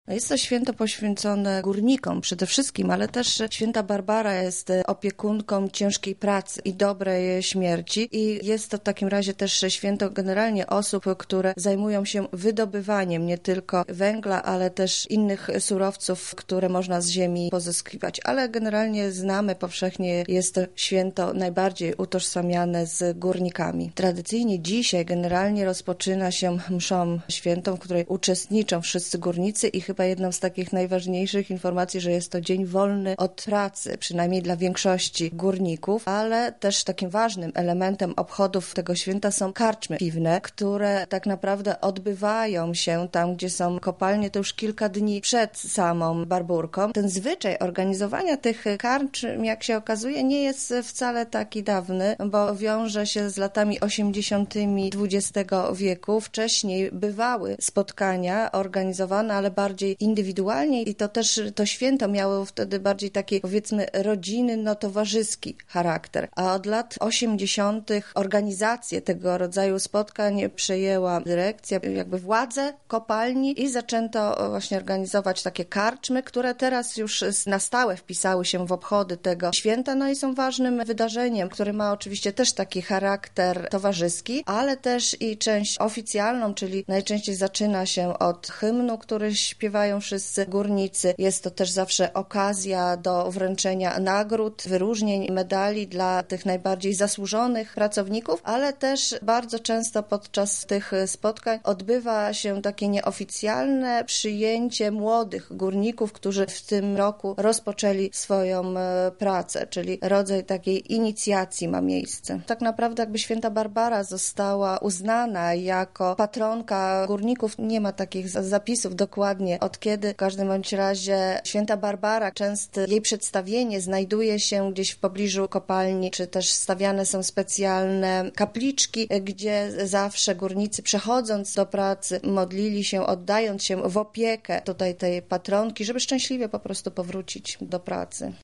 No jest to święto poświęcone górnikom przede wszystkim, ale też święta Barbara jest opiekunką ciężkiej pracy i dobrej śmierci i jest to w takim razie też święto generalnie osób, które zajmują się wydobywaniem nie tylko węgla, ale też innych surowców, które można z ziemi pozyskiwać. Ale generalnie znamy powszechnie, jest to święto najbardziej utożsamiane z górnikami. Tradycyjnie dzisiaj generalnie rozpoczyna się mszą świętą, w której uczestniczą wszyscy górnicy i chyba jedną z takich najważniejszych informacji, że jest to dzień wolny od pracy, przynajmniej dla większości górników, ale też takim ważnym elementem obchodów tego święta są karczmy piwne, które tak naprawdę odbywają się tam, gdzie są kopalnie, to już kilka dni przed samą Barburką. Ten zwyczaj organizowania tych karczm, jak się okazuje, nie jest wcale taki dawny, bo wiąże się z latami 80. XX wieku. Wcześniej bywały spotkania organizowane, ale bardziej indywidualnie i to też to święto miało wtedy bardziej taki, powiedzmy, rodzinny, towarzyski charakter. A od lat 80. organizację tego rodzaju spotkań przejęła dyrekcja, jakby władze kopalni i zaczęto właśnie organizować takie karczmy, które teraz już na stałe wpisały się w obchody tego święta, no i są ważnym wydarzeniem, które ma oczywiście też taki charakter towarzyski, ale też i część oficjalną, czyli najczęściej zaczyna się od hymnu, który śpiewają wszyscy górnicy. Jest to też zawsze okazja do wręczenia nagród, wyróżnień, medali dla tych najbardziej zasłużonych pracowników, ale też bardzo często podczas tych spotkań odbywa się takie nieoficjalne przyjęcie młodych górników, którzy w tym roku rozpoczęli swoją pracę, czyli rodzaj takiej inicjacji ma miejsce. Tak naprawdę jakby święta Barbara została uznana jako patronka górników, nie ma takich zapisów dokładnie od kiedy. W każdym bądź razie święta Barbara, często jej przedstawienie znajduje się gdzieś w pobliżu kopalni, czy też stawiane są specjalne kapliczki, gdzie zawsze górnicy przechodząc do pracy modlili się, oddając się w opiekę tutaj tej patronki, żeby szczęśliwie po prostu powrócić do pracy.